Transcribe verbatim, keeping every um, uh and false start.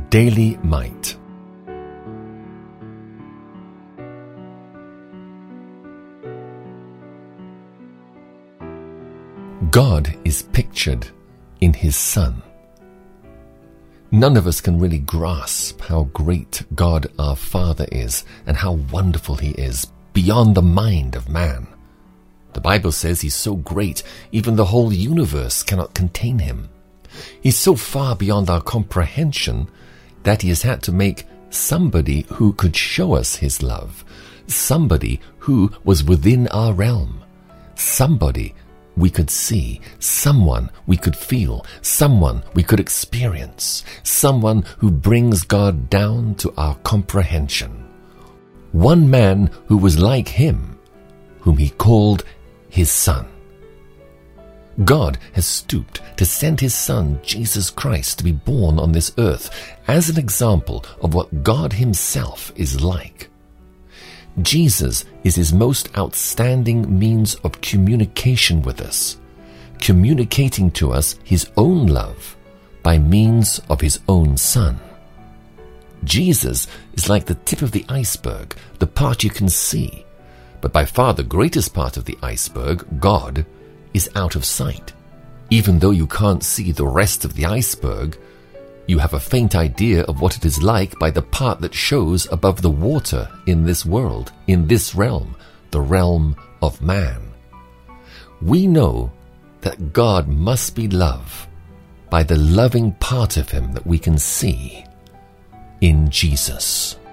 Daily Mite. God is pictured in His Son. None of us can really grasp how great God our Father is and how wonderful He is, beyond the mind of man. The Bible says He's so great, even the whole universe cannot contain Him. He's so far beyond our comprehension that He has had to make somebody who could show us His love, somebody who was within our realm, somebody we could see, someone we could feel, someone we could experience, someone who brings God down to our comprehension. One man who was like Him, whom He called His Son. God has stooped to send His Son, Jesus Christ, to be born on this earth as an example of what God Himself is like. Jesus is His most outstanding means of communication with us, communicating to us His own love by means of His own Son. Jesus is like the tip of the iceberg, the part you can see, but by far the greatest part of the iceberg, God, is out of sight. Even though you can't see the rest of the iceberg, you have a faint idea of what it is like by the part that shows above the water in this world, in this realm, the realm of man. We know that God must be love by the loving part of Him that we can see in Jesus.